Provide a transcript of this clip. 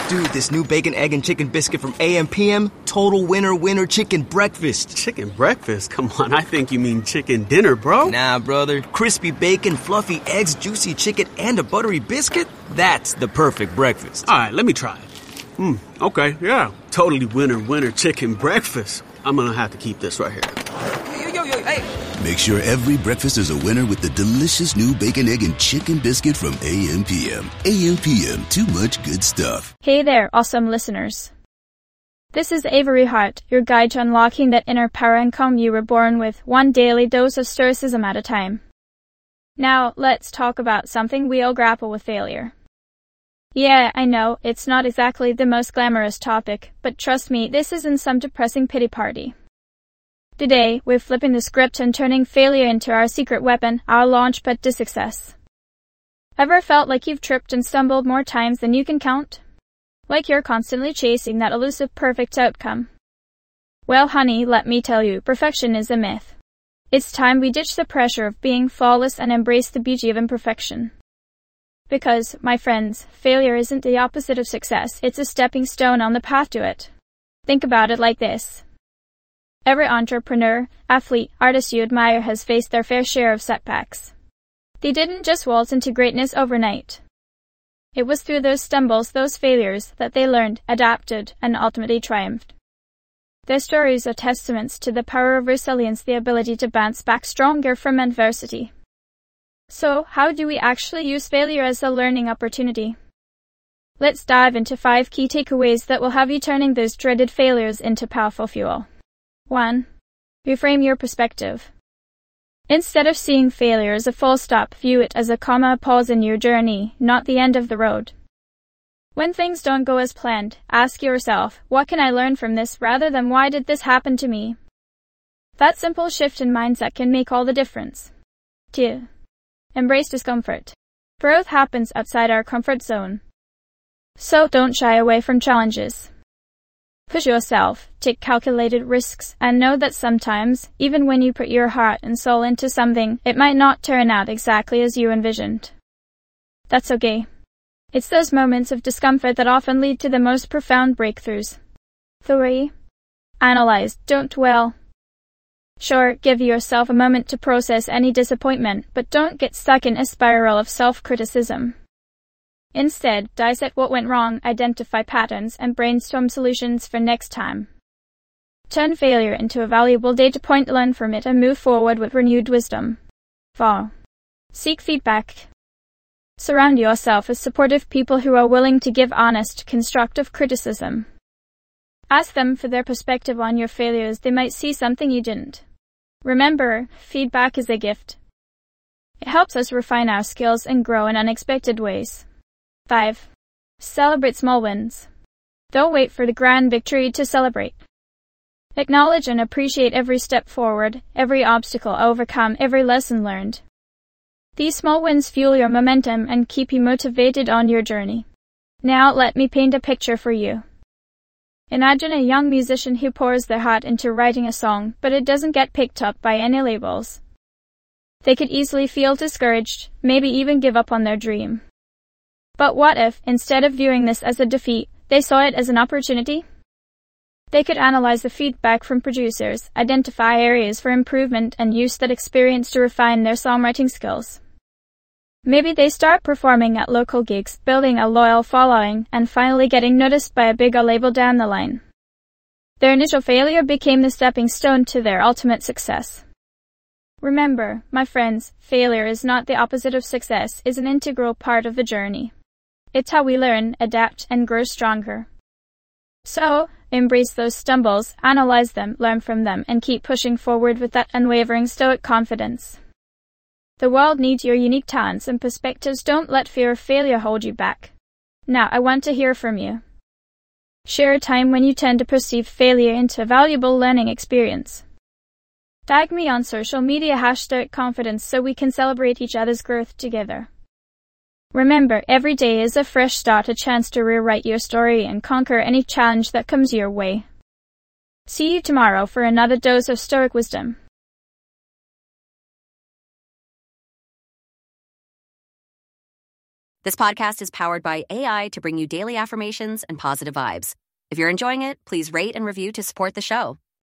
Dude, this new bacon, egg, and chicken biscuit from AM/PM, total winner chicken breakfast. Chicken breakfast? Come on, I think you mean chicken dinner, bro. Nah, brother. Crispy bacon, fluffy eggs, juicy chicken, and a buttery biscuit? That's the perfect breakfast. All right, let me try it. Okay, yeah. Totally winner chicken breakfast. I'm gonna have to keep this right here. Yo, hey. Make sure every breakfast is a winner with the delicious new bacon, egg, and chicken biscuit from AM/PM. AM/PM, too much good stuff. Hey there, awesome listeners. This is Avery Hart, your guide to unlocking that inner power and calm you were born with, one daily dose of stoicism at a time. Now, let's talk about something we all grapple with: failure. Yeah, I know, it's not exactly the most glamorous topic, but trust me, this isn't some depressing pity party. Today, we're flipping the script and turning failure into our secret weapon, our launchpad to success. Ever felt like you've tripped and stumbled more times than you can count? Like you're constantly chasing that elusive perfect outcome? Well, honey, let me tell you, perfection is a myth. It's time we ditch the pressure of being flawless and embrace the beauty of imperfection. Because, my friends, failure isn't the opposite of success, it's a stepping stone on the path to it. Think about it like this. Every entrepreneur, athlete, artist you admire has faced their fair share of setbacks. They didn't just waltz into greatness overnight. It was through those stumbles, those failures, that they learned, adapted, and ultimately triumphed. Their stories are testaments to the power of resilience, the ability to bounce back stronger from adversity. So, how do we actually use failure as a learning opportunity? Let's dive into 5 key takeaways that will have you turning those dreaded failures into powerful fuel. 1. Reframe your perspective. Instead of seeing failure as a full stop, view it as a comma, a pause in your journey, not the end of the road. When things don't go as planned, ask yourself, what can I learn from this, rather than why did this happen to me? That simple shift in mindset can make all the difference. 2. Embrace discomfort. Growth happens outside our comfort zone. So don't shy away from challenges. Push yourself, take calculated risks, and know that sometimes, even when you put your heart and soul into something, it might not turn out exactly as you envisioned. That's okay. It's those moments of discomfort that often lead to the most profound breakthroughs. 3. Analyze, don't dwell. Sure, give yourself a moment to process any disappointment, but don't get stuck in a spiral of self-criticism. Instead, dissect what went wrong, identify patterns, and brainstorm solutions for next time. Turn failure into a valuable data point, learn from it, and move forward with renewed wisdom. 4. Seek feedback. Surround yourself with supportive people who are willing to give honest, constructive criticism. Ask them for their perspective on your failures. They might see something you didn't. Remember, feedback is a gift. It helps us refine our skills and grow in unexpected ways. 5. Celebrate small wins. Don't wait for the grand victory to celebrate. Acknowledge and appreciate every step forward, every obstacle overcome, every lesson learned. These small wins fuel your momentum and keep you motivated on your journey. Now let me paint a picture for you. Imagine a young musician who pours their heart into writing a song, but it doesn't get picked up by any labels. They could easily feel discouraged, maybe even give up on their dream. But what if, instead of viewing this as a defeat, they saw it as an opportunity? They could analyze the feedback from producers, identify areas for improvement, and use that experience to refine their songwriting skills. Maybe they start performing at local gigs, building a loyal following, and finally getting noticed by a bigger label down the line. Their initial failure became the stepping stone to their ultimate success. Remember, my friends, failure is not the opposite of success, it's an integral part of the journey. It's how we learn, adapt, and grow stronger. So, embrace those stumbles, analyze them, learn from them, and keep pushing forward with that unwavering stoic confidence. The world needs your unique talents and perspectives. Don't let fear of failure hold you back. Now, I want to hear from you. Share a time when you tend to perceive failure into a valuable learning experience. Tag me on social media #confidence so we can celebrate each other's growth together. Remember, every day is a fresh start, a chance to rewrite your story and conquer any challenge that comes your way. See you tomorrow for another dose of stoic wisdom. This podcast is powered by AI to bring you daily affirmations and positive vibes. If you're enjoying it, please rate and review to support the show.